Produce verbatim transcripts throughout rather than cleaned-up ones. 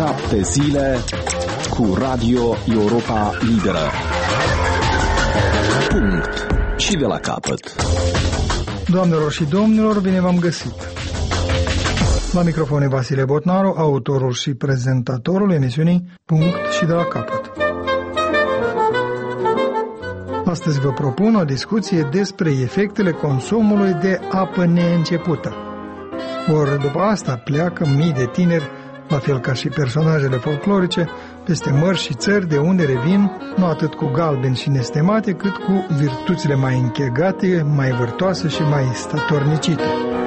Șapte zile cu Radio Europa Liberă. Punct. Și de la capăt. Doamnelor și domnilor, bine v-am găsit. La microfon e Vasile Botnaru, autorul și prezentatorul emisiunii Punct și de la capăt. Astăzi vă propun o discuție despre efectele consumului de apă neîncepută. Ori după asta pleacă mii de tineri, la fel ca și personajele folclorice, peste mări și țări de unde revin nu atât cu galbeni și nestemate, cât cu virtuțile mai închegate, mai vârtoase și mai statornicite.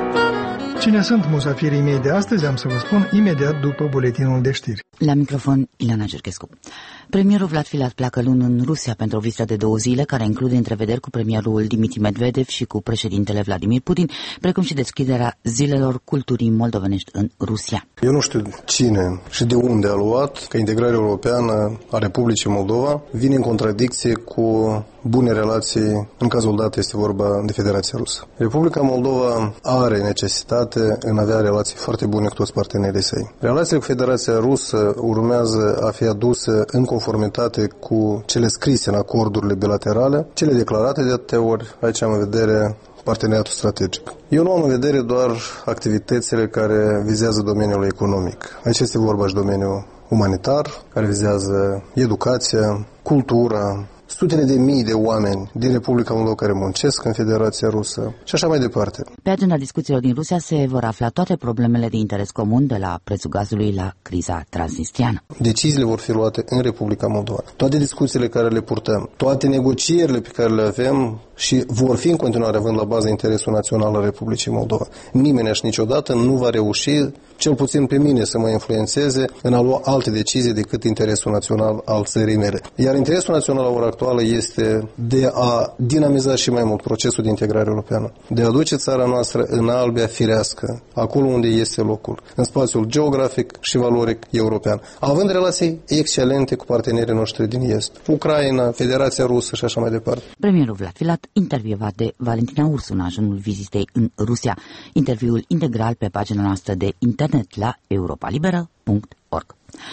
Cine sunt musafirii mei de astăzi, am să vă spun imediat după buletinul de știri. La microfon, Ileana Cerchescu. Premierul Vlad Filat pleacă luni în Rusia pentru o vizită de două zile, care include întrevederi cu premierul Dimitri Medvedev și cu președintele Vladimir Putin, precum și deschiderea zilelor culturii moldovenești în Rusia. Eu nu știu cine și de unde a luat că integrarea europeană a Republicii Moldova vine în contradicție cu bune relații, în cazul dat este vorba de Federația Rusă. Republica Moldova are necesitate în a avea relații foarte bune cu toți partenerii săi. Relațiile cu Federația Rusă urmează a fi aduse în conformitate cu cele scrise în acordurile bilaterale, cele declarate de atâtea ori. Aici am în vedere parteneriatul strategic. Eu nu am în vedere doar activitățile care vizează domeniul economic. Aici este vorba și domeniul umanitar, care vizează educația, cultura, sutele de mii de oameni din Republica Moldova care muncesc în Federația Rusă și așa mai departe. Pe agenda discuțiilor din Rusia se vor afla toate problemele de interes comun, de la prețul gazului la criza transnistriană. Deciziile vor fi luate în Republica Moldova. Toate discuțiile care le purtăm, toate negocierile pe care le avem și vor fi în continuare având la bază interesul național al Republicii Moldova. Nimeni și niciodată nu va reuși, cel puțin pe mine, să mă influențeze în a lua alte decizii decât interesul național al țării mele. Iar interesul național la ora actuală este de a dinamiza și mai mult procesul de integrare europeană, de a duce țara noastră în albia firească, acolo unde este locul, în spațiul geografic și valoric european, având relații excelente cu partenerii noștri din Est, Ucraina, Federația Rusă și așa mai departe. Premierul Vlad Filat, intervievat de Valentina Ursu în ajunul vizitei în Rusia. Interviul integral pe pagina noastră de internet la europa liberă punct org.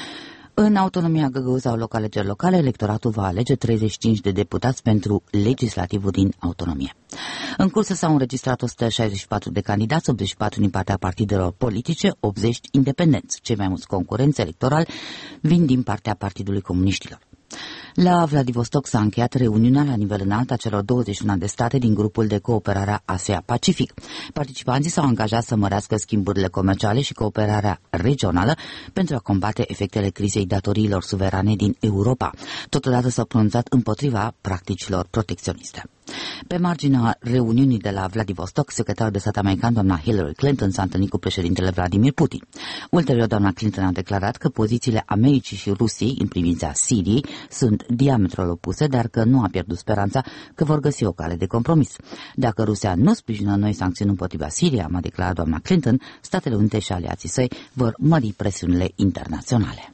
În autonomia Găgăuza au loc alegeri locale, electoratul va alege treizeci și cinci de deputați pentru legislativul din autonomie. În cursă s-au înregistrat o sută șaizeci și patru de candidați, optzeci și patru din partea partidelor politice, optzeci independenți. Cei mai mulți concurenți electorali vin din partea Partidului Comuniștilor. La Vladivostok s-a încheiat reuniunea la nivel înalt a celor douăzeci și unu de state din grupul de cooperare Asia-Pacific. Participanții s-au angajat să mărească schimburile comerciale și cooperarea regională pentru a combate efectele crizei datoriilor suverane din Europa. Totodată s-au pronunțat împotriva practicilor protecționiste. Pe marginea reuniunii de la Vladivostok, secretarul de stat american, doamna Hillary Clinton, s-a întâlnit cu președintele Vladimir Putin. Ulterior, doamna Clinton a declarat că pozițiile Americii și Rusiei în privința Siriei sunt diametral opuse, dar că nu a pierdut speranța că vor găsi o cale de compromis. Dacă Rusia nu sprijină noi sancțiuni împotriva Siriei, a declarat doamna Clinton, Statele Unite și aliații săi vor mări presiunile internaționale.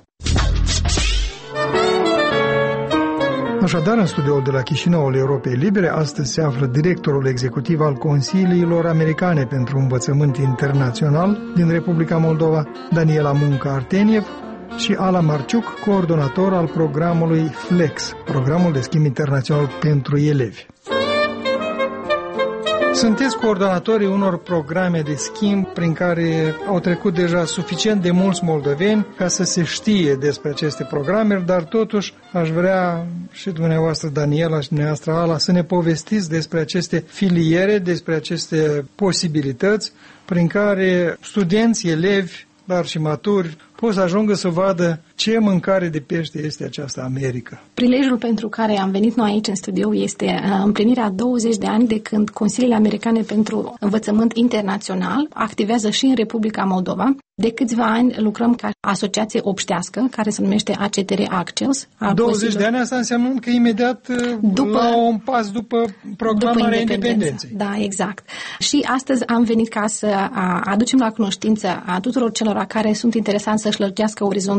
Așadar, în studioul de la Chișinăul Europei Libere, astăzi se află directorul executiv al Consiliilor Americane pentru Învățământ Internațional din Republica Moldova, Daniela Munca Arteniev, și Ala Marciuc, coordonator al programului FLEX, programul de schimb internațional pentru elevi. Sunteți coordonatorii unor programe de schimb prin care au trecut deja suficient de mulți moldoveni ca să se știe despre aceste programe, dar totuși aș vrea și dumneavoastră, Daniela, și dumneavoastră, Ala, să ne povestiți despre aceste filiere, despre aceste posibilități prin care studenți, elevi, dar și maturi pot să ajungă să vadă ce mâncare de pește este această America. Prilejul pentru care am venit noi aici în studio este împlinirea douăzeci de ani de când Consiliile Americane pentru Învățământ Internațional activează și în Republica Moldova. De câțiva ani lucrăm ca asociație obștească, care se numește A C T R Access. douăzeci de ani, asta înseamnă că imediat după, la un pas după proclamarea independenței. Da, exact. Și astăzi am venit ca să aducem la cunoștință a tuturor celor care sunt interesanți să-și lărgească orizonturile profesionale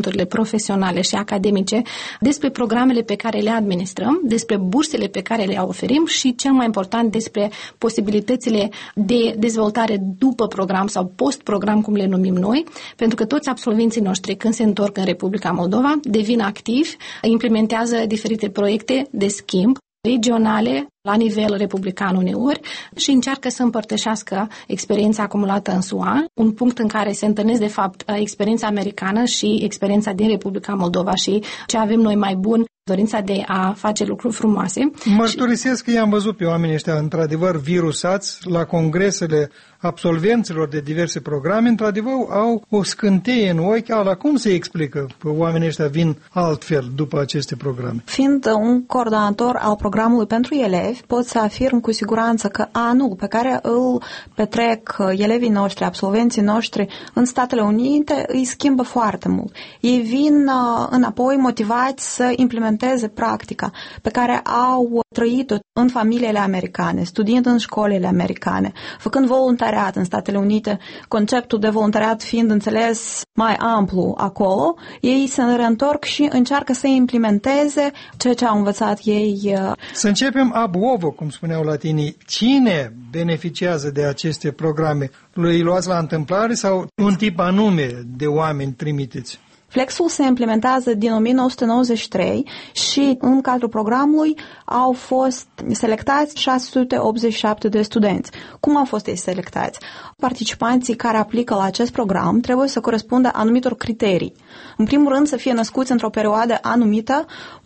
profesionale și academice, despre programele pe care le administrăm, despre bursele pe care le oferim și, cel mai important, despre posibilitățile de dezvoltare după program sau post-program, cum le numim noi, pentru că toți absolvenții noștri, când se întorc în Republica Moldova, devin activi, implementează diferite proiecte de schimb regionale la nivel republican uneori și încearcă să împărtășească experiența acumulată în S U A, un punct în care se întâlnesc de fapt experiența americană și experiența din Republica Moldova și ce avem noi mai bun, dorința de a face lucruri frumoase. Mărturisesc că i-am văzut pe oamenii ăștia într-adevăr virusați la congresele absolvenților de diverse programe, într-adevăr au o scânteie în ochi. Ala, cum se explică că oamenii ăștia vin altfel după aceste programe? Fiind un coordonator al programului pentru elevi, pot să afirm cu siguranță că anul pe care îl petrec elevii noștri, absolvenții noștri în Statele Unite, îi schimbă foarte mult. Ei vin înapoi motivați să implementeze practica pe care au trăit-o în familiile americane, studiind în școlile americane, făcând voluntariat în Statele Unite, conceptul de voluntariat fiind înțeles mai amplu acolo, ei se reîntorc și încearcă să implementeze ceea ce au învățat ei. Să începem ab ovo, cum spuneau latinii. Cine beneficiază de aceste programe? Îi luați la întâmplare sau un tip anume de oameni trimiteți? Flexul se implementează din o mie nouă sute nouăzeci și trei și în cadrul programului au fost selectați șase sute optzeci și șapte de studenți. Cum au fost ei selectați? Participanții care aplică la acest program trebuie să corespundă anumitor criterii. În primul rând să fie născuți într-o perioadă anumită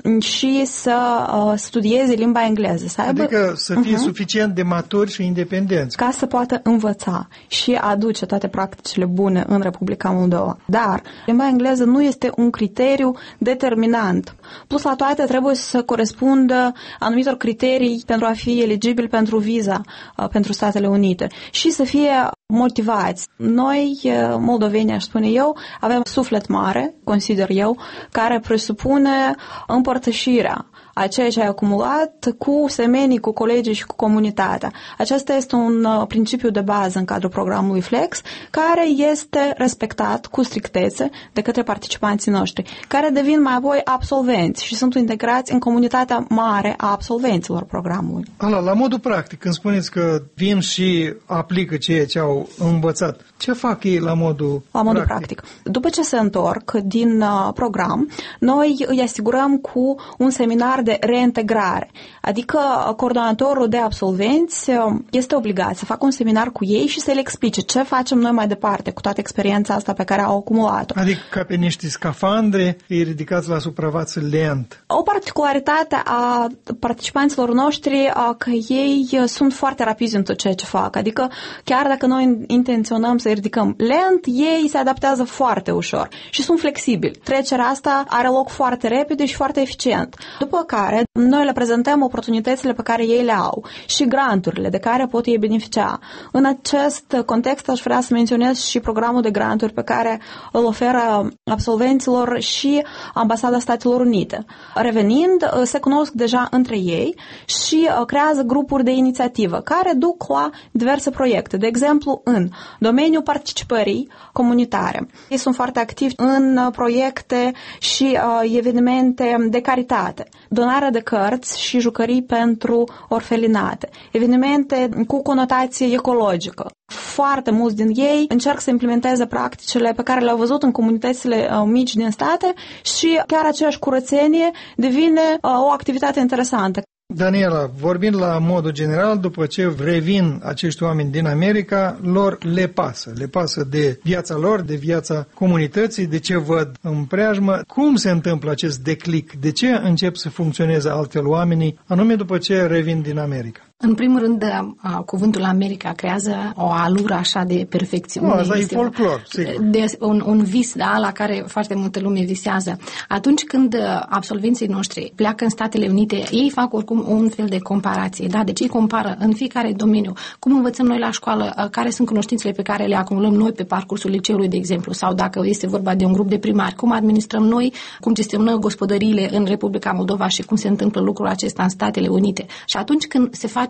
și să uh, studieze limba engleză. Să aibă... Adică să fie uh-huh. suficient de maturi și independenți. Ca să poată învăța și aduce toate practicile bune în Republica Moldova. Dar limba engleză nu este un criteriu determinant. Plus la toate trebuie să corespundă anumitor criterii pentru a fi eligibil pentru viza uh, pentru Statele Unite și să fie motivați. Noi, moldoveni, aș spune eu, avem suflet mare, consider eu, care presupune împărtășirea a ceea ce ai acumulat cu semenii, cu colegii și cu comunitatea. Acesta este un principiu de bază în cadrul programului Flex, care este respectat cu strictețe de către participanții noștri, care devin mai apoi absolvenți și sunt integrați în comunitatea mare a absolvenților programului. Ala, la modul practic, când spuneți că vin și aplică ceea ce au învățat, ce fac ei la modul La modul practic? practic. După ce se întorc din uh, program, noi îi asigurăm cu un seminar de reintegrare. Adică coordonatorul de absolvenți este obligat să facă un seminar cu ei și să le explice ce facem noi mai departe cu toată experiența asta pe care au acumulat-o. Adică ca pe niște scafandre îi ridicați la suprafață lent. O particularitate a participanților noștri a că ei sunt foarte rapizi în tot ceea ce fac. Adică chiar dacă noi intenționăm să îi ridicăm lent, ei se adaptează foarte ușor și sunt flexibili. Trecerea asta are loc foarte repede și foarte eficient. După care noi le prezentăm oportunitățile pe care ei le au și granturile de care pot ei beneficia. În acest context aș vrea să menționez și programul de granturi pe care îl oferă absolvenților și Ambasada Statelor Unite. Revenind, se cunosc deja între ei și creează grupuri de inițiativă care duc la diverse proiecte. De exemplu, în domeniul participării comunitare. Ei sunt foarte activi în proiecte și evenimente de caritate. Donarea de cărți și jucării pentru orfelinate, evenimente cu conotație ecologică. Foarte mulți din ei încerc să implementeze practicile pe care le-au văzut în comunitățile uh, mici din state și chiar aceeași curățenie devine uh, o activitate interesantă. Daniela, vorbind la modul general, după ce revin acești oameni din America, lor le pasă. Le pasă de viața lor, de viața comunității, de ce văd în preajmă. Cum se întâmplă acest declic? De ce încep să funcționeze altfel oamenii, anume după ce revin din America? În primul rând, cuvântul America creează o alură așa de perfecțiune. Nu, asta e folclor, sigur. De un, un vis, da, la care foarte multă lume visează. Atunci când absolvenții noștri pleacă în Statele Unite, ei fac oricum un fel de comparație, da? Deci ei compară în fiecare domeniu cum învățăm noi la școală, care sunt cunoștințele pe care le acumulăm noi pe parcursul liceului, de exemplu, sau dacă este vorba de un grup de primari, cum administrăm noi, cum gestionăm gospodăriile în Republica Moldova și cum se întâmplă lucrul acesta în Statele Unite. Și atunci când se face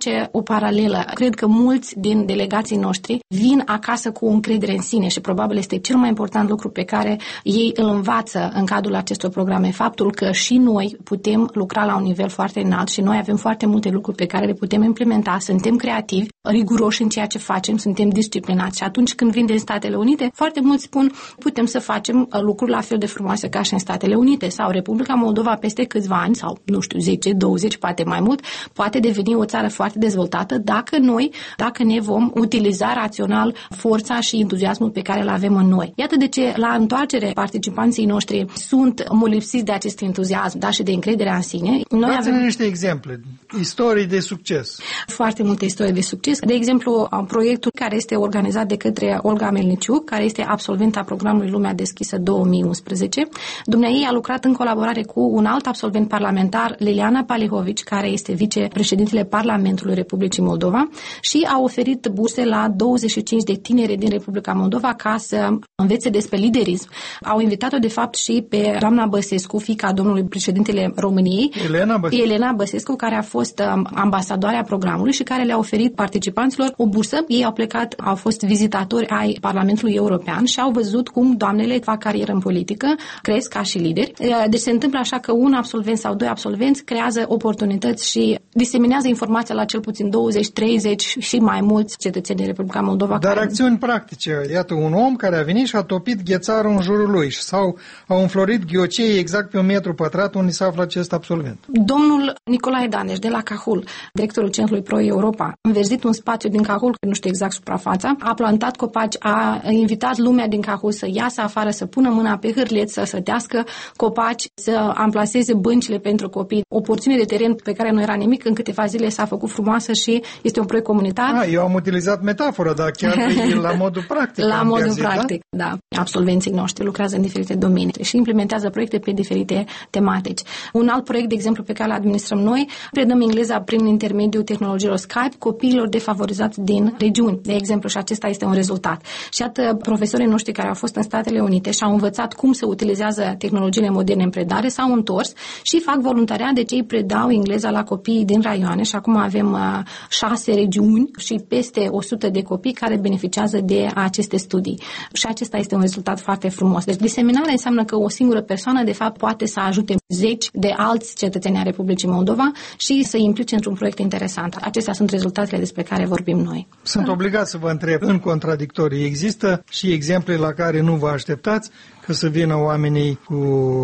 face o paralelă. Cred că mulți din delegații noștri vin acasă cu o încredere în sine și probabil este cel mai important lucru pe care ei îl învață în cadrul acestor programe. Faptul că și noi putem lucra la un nivel foarte înalt și noi avem foarte multe lucruri pe care le putem implementa, suntem creativi, riguroși în ceea ce facem, suntem disciplinați. Și atunci când vin din Statele Unite, foarte mulți spun putem să facem lucruri la fel de frumoase ca și în Statele Unite sau Republica Moldova peste câțiva ani sau, nu știu, zece, douăzeci, poate mai mult, poate deveni o țară foarte dezvoltată dacă noi, dacă ne vom utiliza rațional forța și entuziasmul pe care îl avem în noi. Iată de ce la întoarcere participanții noștri sunt molipsiți de acest entuziasm, da, și de încrederea în sine. Noi Dați-ne avem niște exemple, istorii de succes. Foarte multe istorii de succes. De exemplu, proiectul care este organizat de către Olga Melniciuc, care este absolventa programului Lumea Deschisă două mii unsprezece. Dumneaei a lucrat în colaborare cu un alt absolvent parlamentar, Liliana Palihovici, care este vicepreședintele Parlamentului Republicii Moldova și a oferit burse la douăzeci și cinci de tineri din Republica Moldova ca să învețe despre liderism. Au invitat-o, de fapt, și pe doamna Băsescu, fiica domnului președintele României, Elena Băsescu, Elena Băsescu, care a fost ambasadoarea programului și care le-a oferit participanților o bursă. Ei au plecat, au fost vizitatori ai Parlamentului European și au văzut cum doamnele fac carieră în politică, cresc ca și lideri. Deci se întâmplă așa că un absolvent sau doi absolvenți creează oportunități și diseminează informația la cel puțin douăzeci, treizeci și mai mulți cetățeni din Republica Moldova. Dar care... acțiuni practice. Iată, un om care a venit și a topit ghețarul în jurul lui sau au înflorit ghiocei exact pe un metru pătrat unde se află acest absolvent. Domnul Nicolae Daneș de la Cahul, directorul Centrului Pro Europa, a înverzit un spațiu din Cahul, nu știu exact suprafața, a plantat copaci, a invitat lumea din Cahul să iasă afară, să pună mâna pe hârlet, să sătească copaci, să amplaseze băncile pentru copii. O porțiune de teren pe care nu era nimic, în câteva zile s-a făcut frumoasă și este un proiect comunitar. Ah, eu am utilizat metafora, dar chiar la modul practic. La modul găsit, practic, da? da. Absolvenții noștri lucrează în diferite domenii și implementează proiecte pe diferite tematici. Un alt proiect, de exemplu, pe care îl administrăm noi, predăm engleza prin intermediul tehnologiilor Skype copiilor defavorizați din regiuni, de exemplu, și acesta este un rezultat. Și atât profesorii noștri care au fost în Statele Unite și au învățat cum se utilizează tehnologiile moderne în predare, s-au întors și fac voluntariat, deci ei predau engleza la copii din raioane și acum avem uh, șase regiuni și peste o sută de copii care beneficiază de aceste studii. Și acesta este un rezultat foarte frumos. Deci diseminarea înseamnă că o singură persoană, de fapt, poate să ajute zeci de alți cetățeni ai Republicii Moldova și să implice într-un proiect interesant. Acestea sunt rezultatele despre care vorbim noi. Sunt obligat să vă întreb în contradictorii. Există și exemple la care nu vă așteptați că să vină oamenii cu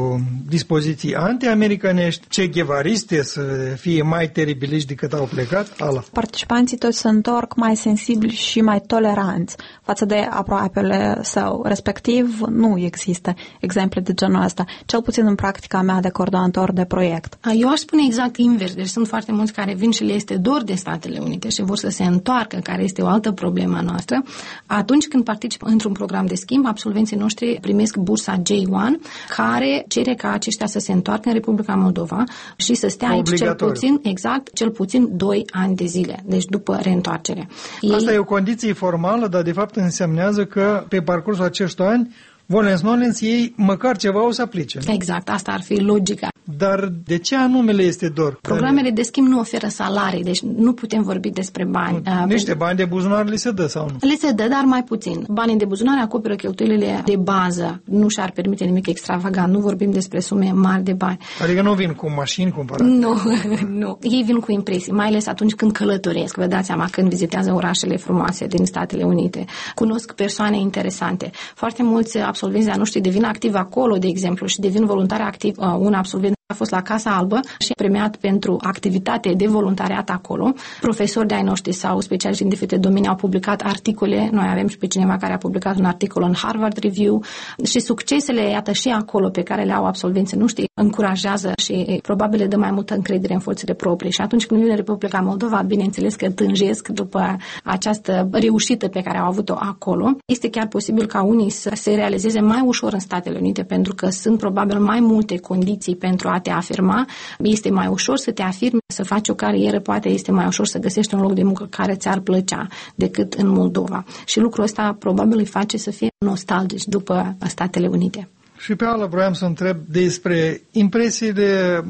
dispoziții anti-americanești, che-guevariste, să fie mai teribiliști decât au plecat? Ala. Participanții toți se întorc mai sensibili și mai toleranți față de aproapele său. Respectiv, nu există exemple de genul ăsta, cel puțin în practica mea de coordonator de proiect. Eu aș spune exact invers. Deci sunt foarte mulți care vin și le este dor de Statele Unite și vor să se întoarcă, care este o altă problemă a noastră. Atunci când participă într-un program de schimb, absolvenții noștri primesc bursa J unu, care cere ca aceștia să se întoarcă în Republica Moldova și să stea aici cel puțin, exact, cel puțin doi ani de zile, deci după reîntoarcere. Asta Ei... e o condiție formală, dar de fapt însemnează că pe parcursul acestor ani volens-nolens ei măcar ceva o să aplice. Exact, asta ar fi logica. Dar de ce anume le este dor? Programele de schimb nu oferă salarii, deci nu putem vorbi despre bani. Niște bani de buzunar li se dă sau nu? Le se dă, dar mai puțin. Banii de buzunar acoperă cheltuielile de bază. Nu și-ar permite nimic extravagant. Nu vorbim despre sume mari de bani. Adică nu vin cu mașini cumpărate? Nu, nu. Ei vin cu impresii, mai ales atunci când călătoresc. Vă dați seama, când vizitează orașele frumoase din Statele Unite. Cunosc persoane interesante. Foarte mulți absolvenți de-a noștri devin activi acolo, de exemplu, și devin voluntari activ. Un absolvent a fost la Casa Albă și premiat pentru activitate de voluntariat acolo. Profesori de ai noștri sau specialiști în diferite domenii au publicat articole. Noi avem și pe cineva care a publicat un articol în Harvard Review și succesele, iată, și acolo pe care le au absolvenții noștri încurajează și probabil le dă mai multă încredere în forțele proprii. Și atunci când vine Republica Moldova, bineînțeles că tânjesc după această reușită pe care au avut-o acolo. Este chiar posibil ca unii să se realizeze mai ușor în Statele Unite pentru că sunt probabil mai multe condiții pentru a te afirma. Este mai ușor să te afirmi, să faci o carieră, poate este mai ușor să găsești un loc de muncă care ți-ar plăcea decât în Moldova. Și lucrul ăsta probabil îi face să fie nostalgici după Statele Unite. Și pe ala vroiam să întreb despre impresiile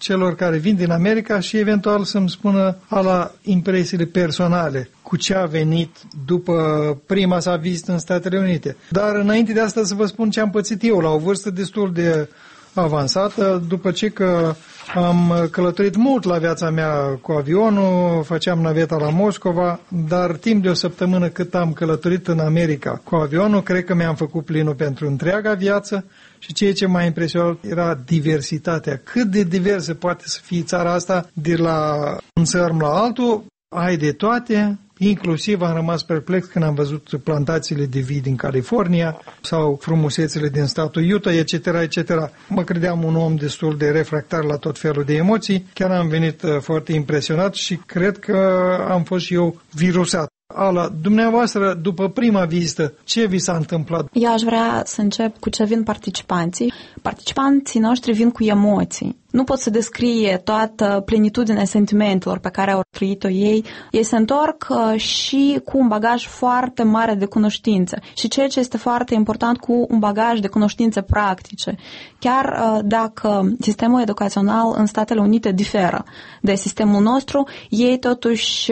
celor care vin din America și eventual să-mi spună ala impresiile personale, cu ce a venit după prima sa vizită în Statele Unite. Dar înainte de asta să vă spun ce am pățit eu la o vârstă destul de avansată, după ce că am călătorit mult la viața mea cu avionul, făceam naveta la Moscova, dar timp de o săptămână cât am călătorit în America cu avionul, cred că mi-am făcut plinul pentru întreaga viață și ceea ce m-a impresionat era diversitatea. Cât de diversă poate să fie țara asta de la un țărm la altul, ai de toate. Inclusiv am rămas perplex când am văzut plantațiile de vii din California sau frumusețele din statul Utah, et cetera, et cetera. Mă credeam un om destul de refractar la tot felul de emoții. Chiar am venit foarte impresionat și cred că am fost și eu virusat. Ala, dumneavoastră, după prima vizită, ce vi s-a întâmplat? Eu aș vrea să încep cu ce vin participanții. Participanții noștri vin cu emoții. Nu pot să descrie toată plenitudinea sentimentelor pe care au trăit-o ei. Ei se întorc și cu un bagaj foarte mare de cunoștințe. Și ceea ce este foarte important, cu un bagaj de cunoștințe practice. Chiar dacă sistemul educațional în Statele Unite diferă de sistemul nostru, ei totuși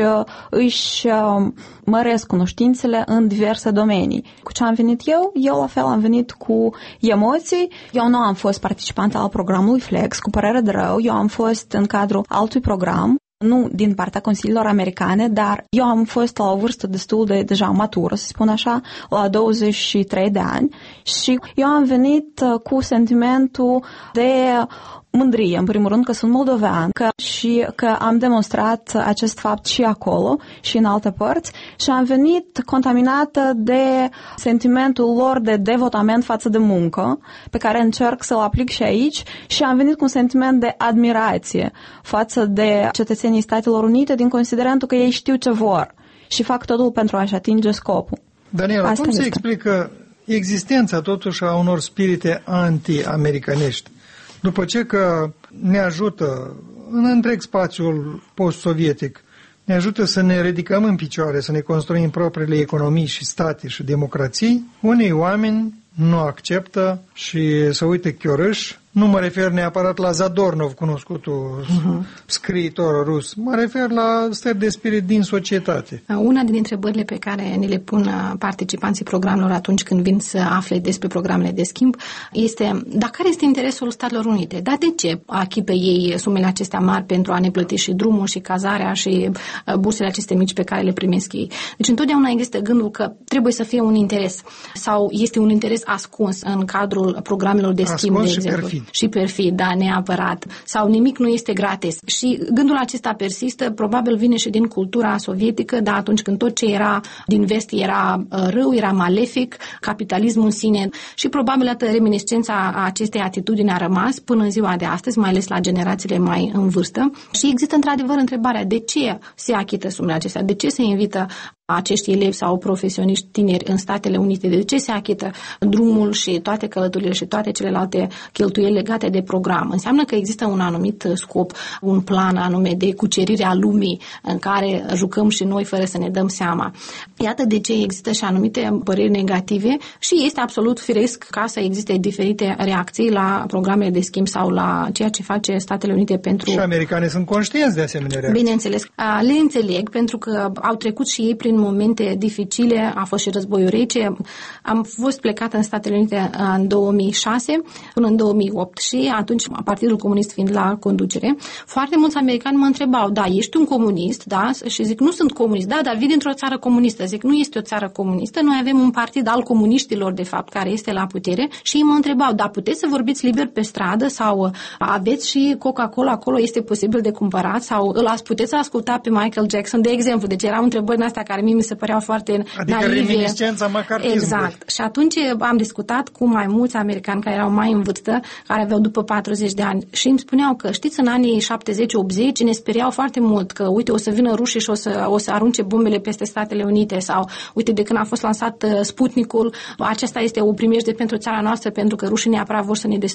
își măresc cunoștințele în diverse domenii. Cu ce am venit eu? Eu la fel am venit cu emoții. Eu nu am fost participant al programului Flex, cu părere de rău. Eu am fost în cadrul altui program, nu din partea consiliilor americane, dar eu am fost la o vârstă destul de deja matură, să spun așa, la douăzeci și trei de ani și eu am venit cu sentimentul de mândrie, în primul rând, că sunt moldovean că, și că am demonstrat acest fapt și acolo și în alte părți și am venit contaminată de sentimentul lor de devotament față de muncă, pe care încerc să-l aplic și aici, și am venit cu un sentiment de admirație față de cetățenii Statelor Unite, din considerentul că ei știu ce vor și fac totul pentru a-și atinge scopul. Daniela, Asta cum se explică existența totuși a unor spirite anti-americanești? După ce că ne ajută în întreg spațiul post-sovietic, ne ajută să ne ridicăm în picioare, să ne construim propriile economii și state și democrații, unii oameni nu acceptă și se uită chiorâși. Nu mă refer neapărat la Zadornov, cunoscutul uh-huh. scriitor rus. Mă refer la stări de spirit din societate. Una din întrebările pe care ne le pun participanții programelor atunci când vin să afle despre programele de schimb este: dar care este interesul Statelor Unite? Dar de ce achipe ei sumele acestea mari pentru a ne plăti și drumul și cazarea și bursele acestea mici pe care le primesc ei? Deci întotdeauna există gândul că trebuie să fie un interes sau este un interes ascuns în cadrul programelor de schimb, ascuns de exemplu. Perfid. Și perfid, da, neapărat. Sau nimic nu este gratis. Și gândul acesta persistă, probabil vine și din cultura sovietică, dar atunci când tot ce era din vest era rău, era malefic, capitalismul în sine, și probabil atât reminiscența acestei atitudini a rămas până în ziua de astăzi, mai ales la generațiile mai în vârstă. Și există într-adevăr întrebarea: de ce se achită sumele acestea? De ce se invită acești elevi sau profesioniști tineri în Statele Unite? De ce se achită drumul și toate călătorile și toate celelalte cheltuieli legate de program? Înseamnă că există un anumit scop, un plan anume de cucerire a lumii în care jucăm și noi fără să ne dăm seama. Iată de ce există și anumite păreri negative și este absolut firesc ca să existe diferite reacții la programele de schimb sau la ceea ce face Statele Unite pentru... Și americanii sunt conștienți de asemenea reacții. Bineînțeles. Le înțeleg pentru că au trecut și ei prin momente dificile, a fost și războiul rece. Am fost plecat în Statele Unite în două mii șase până în două mii opt și atunci, Partidul Comunist fiind la conducere, foarte mulți americani mă întrebau: da, ești un comunist, da? Și zic: nu sunt comunist, da, dar vii dintr-o țară comunistă. Zic: nu este o țară comunistă, noi avem un partid al comuniștilor, de fapt, care este la putere. Și ei mă întrebau: da, puteți să vorbiți liber pe stradă sau aveți și Coca-Cola acolo, este posibil de cumpărat, sau îl puteți asculta pe Michael Jackson, de exemplu. Deci erau întrebări în astea care mie mi se păreau foarte adică naive. reminiscența macartismului. Exact. Și atunci am discutat cu mai mulți americani care erau mai în vârstă, care aveau după patruzeci de ani și îmi spuneau că, știți, în anii șaptezeci optzeci ne speriau foarte mult că, uite, o să vină rușii și o să, o să arunce bombele peste Statele Unite, sau, uite, de când a fost lansat Sputnikul, acesta este o primejde pentru țara noastră pentru că rușii neapărat vor să ne distrugă.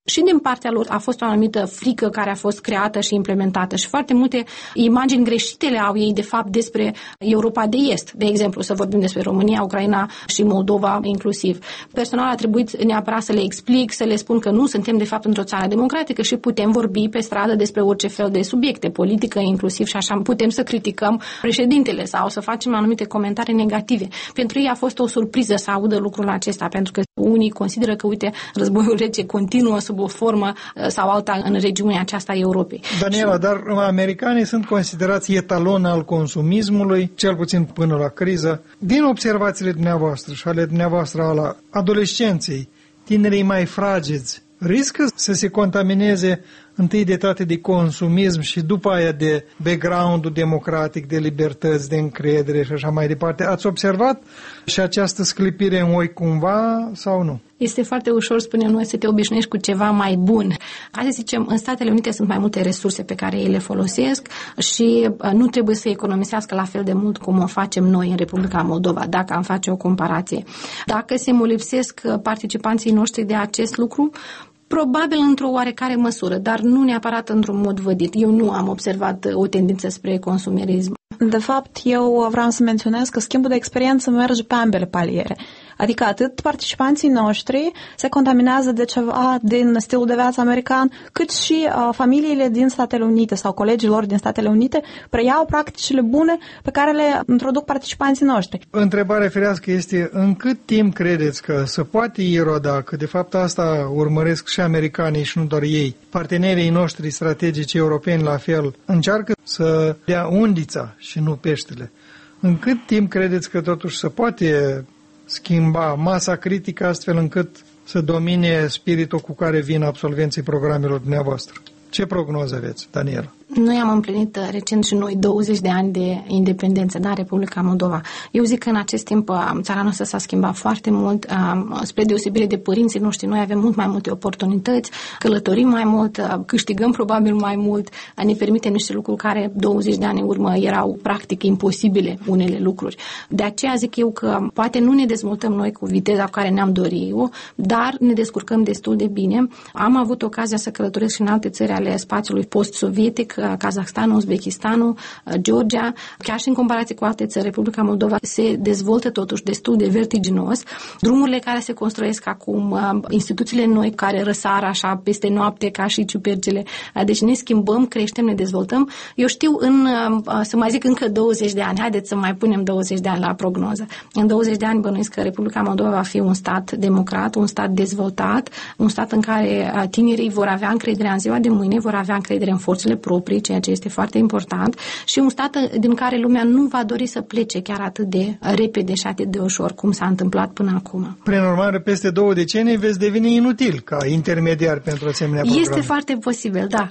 Și din partea lor a fost o anumită frică care a fost creată și implementată și foarte multe imagini greșite le au ei de fapt despre Europa de Est. De exemplu, să vorbim despre România, Ucraina și Moldova inclusiv. Personal a trebuit neapărat să le explic, să le spun că nu suntem de fapt într-o țară democratică și putem vorbi pe stradă despre orice fel de subiecte, politică inclusiv și așa putem să criticăm președintele sau să facem anumite comentarii negative. Pentru ei a fost o surpriză să audă lucrul acesta, pentru că unii consideră că, uite, războiul rece continuă sub o formă sau alta în regiunea aceasta a Europei. Daniela, dar americanii sunt considerați etalon al consumismului, cel puțin până la criză. Din observațiile dumneavoastră și ale dumneavoastră ala adolescenței, tinerii mai fragiți, riscă să se contamineze întâi de toate de consumism și după aia de background-ul democratic, de libertăți, de încredere și așa mai departe. Ați observat și această sclipire în oi cumva sau nu? Este foarte ușor, spunem noi, să te obișnuiești cu ceva mai bun. Hai să zicem, în Statele Unite sunt mai multe resurse pe care ei le folosesc și nu trebuie să economisească la fel de mult cum o facem noi în Republica Moldova, dacă am face o comparație. Dacă se molipsesc participanții noștri de acest lucru, probabil într-o oarecare măsură, dar nu neapărat într-un mod vădit. Eu nu am observat o tendință spre consumerism. De fapt, eu vreau să menționez că schimbul de experiență merge pe ambele paliere. Adică atât participanții noștri se contaminează de ceva din stilul de viață american, cât și uh, familiile din Statele Unite sau colegii lor din Statele Unite preiau practicile bune pe care le introduc participanții noștri. Întrebarea firească este în cât timp credeți că se poate eroda, că de fapt asta urmăresc și americanii și nu doar ei, partenerii noștri strategici europeni la fel, încearcă să dea undița și nu peștele. În cât timp credeți că totuși se poate schimba masa critică astfel încât să domine spiritul cu care vin absolvenții programelor dumneavoastră? Ce prognoză aveți, Daniela? Noi am împlinit recent și noi douăzeci de ani de independență, da, Republica Moldova. Eu zic că în acest timp țara noastră s-a schimbat foarte mult, spre deosebire de părinții noștri. Noi avem mult mai multe oportunități, călătorim mai mult, câștigăm probabil mai mult, ne permite niște lucruri care douăzeci de ani în urmă erau practic imposibile, unele lucruri. De aceea zic eu că poate nu ne dezvoltăm noi cu viteza cu care ne-am dorit eu, dar ne descurcăm destul de bine. Am avut ocazia să călătoresc și în alte țări ale spațiului post-sovietic, Kazahstanul, Uzbekistanul, Georgia, chiar și în comparație cu alte țări, Republica Moldova se dezvoltă totuși destul de vertiginos. Drumurile care se construiesc acum, instituțiile noi care răsar așa peste noapte ca și ciupercele, deci ne schimbăm, creștem, ne dezvoltăm. Eu știu, în, să mai zic încă douăzeci de ani, haideți să mai punem douăzeci de ani la prognoză. În douăzeci de ani bănuiesc că Republica Moldova va fi un stat democrat, un stat dezvoltat, un stat în care tinerii vor avea încredere în ziua de mâine, vor avea încredere în forțele proprii, ceea ce este foarte important, și un stat din care lumea nu va dori să plece chiar atât de repede și atât de ușor, cum s-a întâmplat până acum. Prin urmare, peste două decenii veți deveni inutil ca intermediar pentru asemenea programe. Este foarte posibil, da.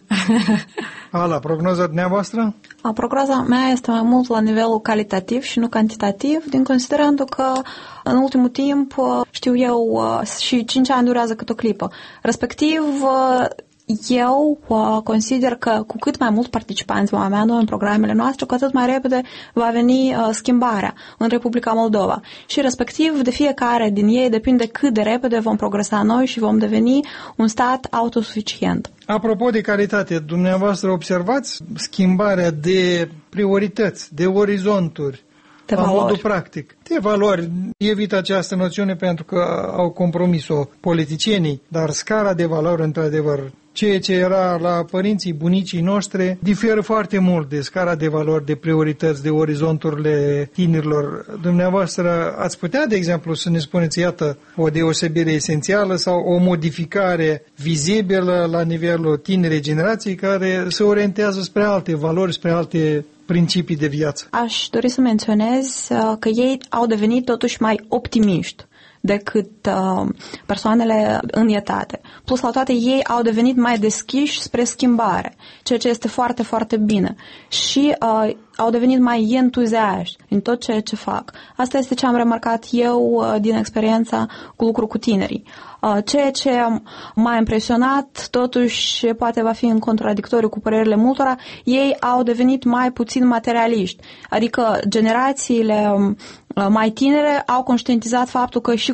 Ala, prognoza dumneavoastră? Prognoza mea este mai mult la nivelul calitativ și nu cantitativ, din considerând că în ultimul timp, știu eu, și cinci ani durează cât o clipă. Respectiv, eu uh, consider că cu cât mai mulți participanți vom avea noi în programele noastre, cu atât mai repede va veni uh, schimbarea în Republica Moldova. Și respectiv de fiecare din ei depinde cât de repede vom progresa noi și vom deveni un stat autosuficient. Apropo de calitate, dumneavoastră observați schimbarea de priorități, de orizonturi, de la valori. modul practic. De valori. Evit această noțiune pentru că au compromis-o politicienii, dar scara de valori, într-adevăr, ceea ce era la părinții, bunicii noștri, diferă foarte mult de scara de valori, de priorități, de orizonturile tinerilor. Dumneavoastră ați putea, de exemplu, să ne spuneți, iată, o deosebire esențială sau o modificare vizibilă la nivelul tinerei generații care se orientează spre alte valori, spre alte principii de viață? Aș dori să menționez că ei au devenit totuși mai optimiști decât uh, persoanele în etate. Plus la toate, ei au devenit mai deschiși spre schimbare, ceea ce este foarte, foarte bine. Și uh, au devenit mai entuziaști în tot ceea ce fac. Asta este ce am remarcat eu uh, din experiența cu lucru cu tinerii. Uh, ceea ce m-a impresionat, totuși, poate va fi în contradictoriu cu părerile multora, ei au devenit mai puțin materialiști. Adică generațiile mai tinere au conștientizat faptul că și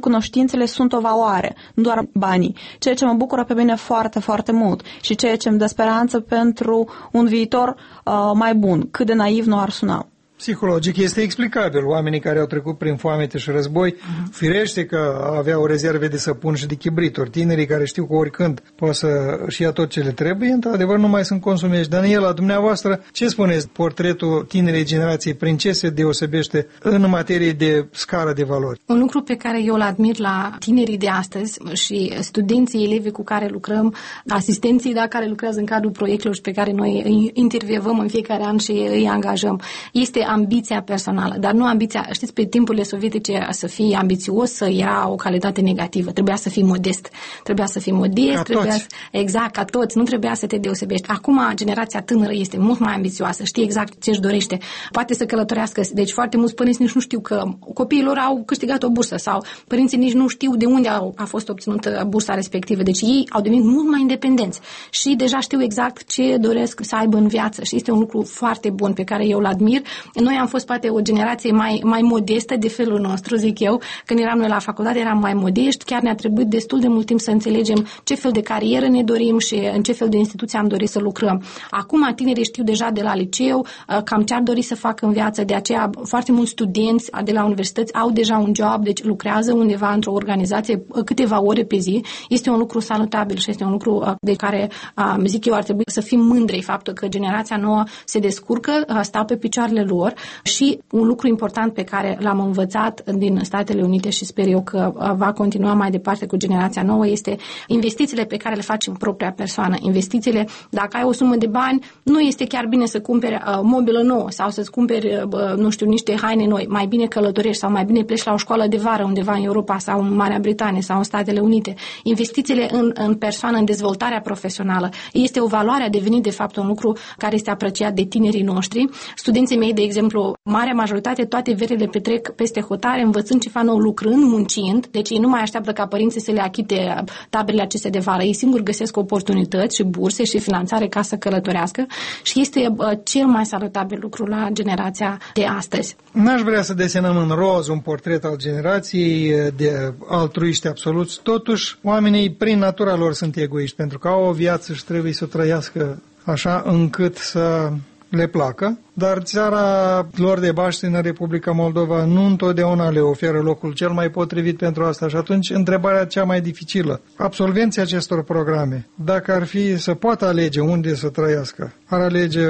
cunoștințele sunt o valoare, nu doar banii. Ceea ce mă bucură pe mine foarte, foarte mult și ceea ce îmi dă speranță pentru un viitor uh, mai bun, cât de naiv nu ar suna. Psihologic este explicabil. Oamenii care au trecut prin foamete și război, uh-huh. firește că aveau rezerve de săpun și de chibrituri. Tinerii care știu că oricând pot să își ia tot ce le trebuie, într-adevăr nu mai sunt consumești. Daniela, dumneavoastră, ce spuneți portretul tinerei generații, prin ce se deosebește în materie de scară de valori? Un lucru pe care eu îl admir la tinerii de astăzi și studenții, elevii cu care lucrăm, asistenții da, care lucrează în cadrul proiectelor și pe care noi îi intervievăm în fiecare an și îi angajăm, este ambiția personală, dar nu ambiția, știți, pe timpurile sovietice să fii ambițios era o calitate negativă, trebuia să fii modest, trebuia să fii modest, ca trebuia toți. Să, exact, ca toți, nu trebuia să te deosebești. Acum generația tânără este mult mai ambițioasă, știe exact ce își dorește, poate să călătorească, deci foarte mulți părinți nici nu știu că copiii lor au câștigat o bursă sau părinții nici nu știu de unde au, a fost obținută bursa respectivă, deci ei au devenit mult mai independenți și deja știu exact ce doresc să aibă în viață și este un lucru foarte bun pe care eu îl admir. Noi am fost poate o generație mai, mai modestă de felul nostru, zic eu. Când eram noi la facultate eram mai modești, chiar ne-a trebuit destul de mult timp să înțelegem ce fel de carieră ne dorim și în ce fel de instituție am dorit să lucrăm. Acum tinerii știu deja de la liceu cam ce ar dori să facă în viață, de aceea foarte mulți studenți de la universități au deja un job, deci lucrează undeva într-o organizație câteva ore pe zi. Este un lucru salutabil și este un lucru de care zic eu ar trebui să fim mândri, faptul că generația nouă se descurcă, stau pe picioarele lor. Și un lucru important pe care l-am învățat din Statele Unite și sper eu că va continua mai departe cu generația nouă este investițiile pe care le faci în propria persoană. Investițiile, dacă ai o sumă de bani, nu este chiar bine să cumperi uh, mobilă nouă sau să-ți cumperi, uh, nu știu, niște haine noi. Mai bine călătorești sau mai bine pleci la o școală de vară undeva în Europa sau în Marea Britanie sau în Statele Unite. Investițiile în, în persoană, în dezvoltarea profesională. Este o valoare, a devenit de fapt un lucru care este apreciat de tinerii noștri. Studenții mei, de exemplu, marea majoritate, toate verile petrec peste hotare, învățând ceva nou, lucrând, muncind, deci ei nu mai așteaptă ca părinții să le achite taberele acestea de vară. Ei singuri găsesc oportunități și burse și finanțare ca să călătorească și este cel mai salutabil lucru la generația de astăzi. N-aș vrea să desenăm în roz un portret al generației de altruiști absoluți, totuși oamenii prin natura lor sunt egoiști, pentru că au o viață și trebuie să o trăiască așa încât să le placă, dar țara lor de baștină, Republica Moldova, nu întotdeauna le oferă locul cel mai potrivit pentru asta. Și atunci, întrebarea cea mai dificilă, absolvenții acestor programe, dacă ar fi să poată alege unde să trăiască, ar alege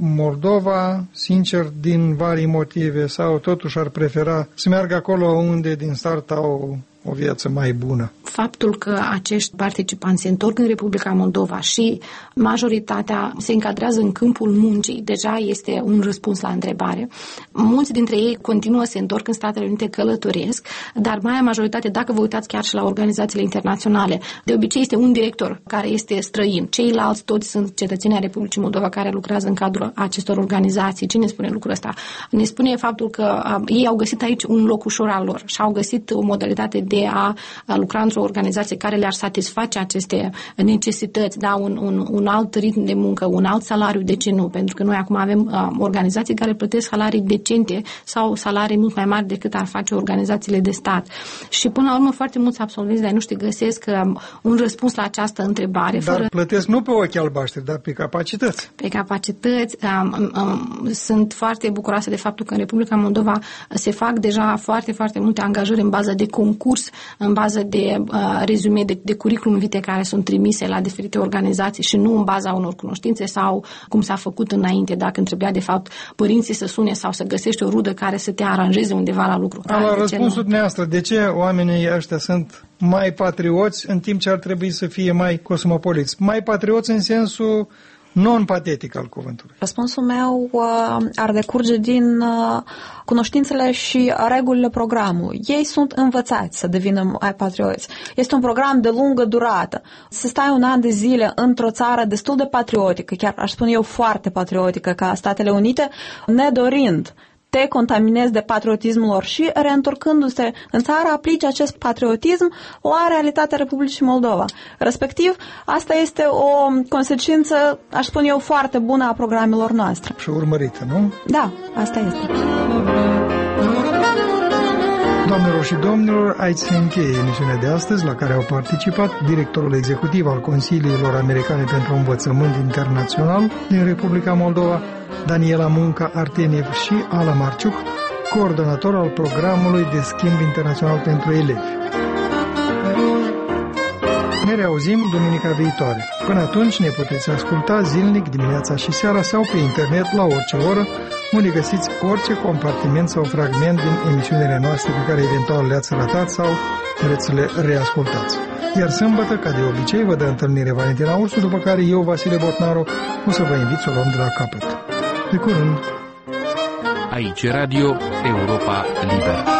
Moldova, sincer, din vari motive, sau totuși ar prefera să meargă acolo unde din start au o viață mai bună? Faptul că acești participanți se întorc în Republica Moldova și majoritatea se încadrează în câmpul muncii, deja este un răspuns la întrebare. Mulți dintre ei continuă să se întorc în Statele Unite, călătoresc, dar marea majoritate, dacă vă uitați chiar și la organizațiile internaționale, de obicei este un director care este străin. Ceilalți toți sunt cetățenii ai Republicii Moldova care lucrează în cadrul acestor organizații. Ce ne spune lucrul ăsta? Ne spune faptul că uh, ei au găsit aici un loc ușor al lor și au găsit o modalitate de a lucra într-o organizație care le-ar satisface aceste necesități, da, un, un, un alt ritm de muncă, un alt salariu, de ce nu? Pentru că noi acum avem uh, organizații care plătesc salarii decente sau salarii mult mai mari decât ar face organizațiile de stat. Și până la urmă foarte mulți absolvenți de-ai noștri găsesc uh, un răspuns la această întrebare. Dar fără... plătesc nu pe ochi albaștri, dar pe capacități. Pe capacități. Um, um, sunt foarte bucuroasă de faptul că în Republica Moldova se fac deja foarte, foarte multe angajări în bază de concurs, în bază de uh, rezume, de, de curriculum vitae care sunt trimise la diferite organizații și nu în baza unor cunoștințe sau cum s-a făcut înainte, dacă îmi trebuia de fapt părinții să sune sau să găsești o rudă care să te aranjeze undeva la lucru. La răspunsul dumneavoastră, de ce oamenii ăștia sunt mai patrioți în timp ce ar trebui să fie mai cosmopoliți? Mai patrioți în sensul non-patetic al cuvântului. Răspunsul meu uh, ar decurge din uh, cunoștințele și regulile programului. Ei sunt învățați să devină mai patrioți. Este un program de lungă durată. Să stai un an de zile într-o țară destul de patriotică, chiar aș spune eu foarte patriotică ca Statele Unite, nedorind te contaminezi de patriotismul lor și reîntorcându-se în țară aplici acest patriotism la realitatea Republicii Moldova. Respectiv, asta este o consecință, aș spune eu, foarte bună a programelor noastre. Și urmărită, nu? Da, asta este. Doamnelor și domnilor, aici se încheie emisiunea de astăzi, la care au participat directorul executiv al Consiliilor Americane pentru Învățământ Internațional din Republica Moldova, Daniela Munca Arteniev, și Ala Marciuc, coordonator al programului de schimb internațional pentru elevi. Ne reauzim duminica viitoare. Până atunci ne puteți asculta zilnic, dimineața și seara, sau pe internet la orice oră, unde găsiți orice compartiment sau fragment din emisiunile noastre pe care eventual le-ați ratat sau vreți să le reascultați. Iar sâmbătă, ca de obicei, vă dă întâlnire Valentina Ursu, după care eu, Vasile Botnaru, o să vă invit să o luăm de la capăt. De curând! Aici Radio Europa Liberă.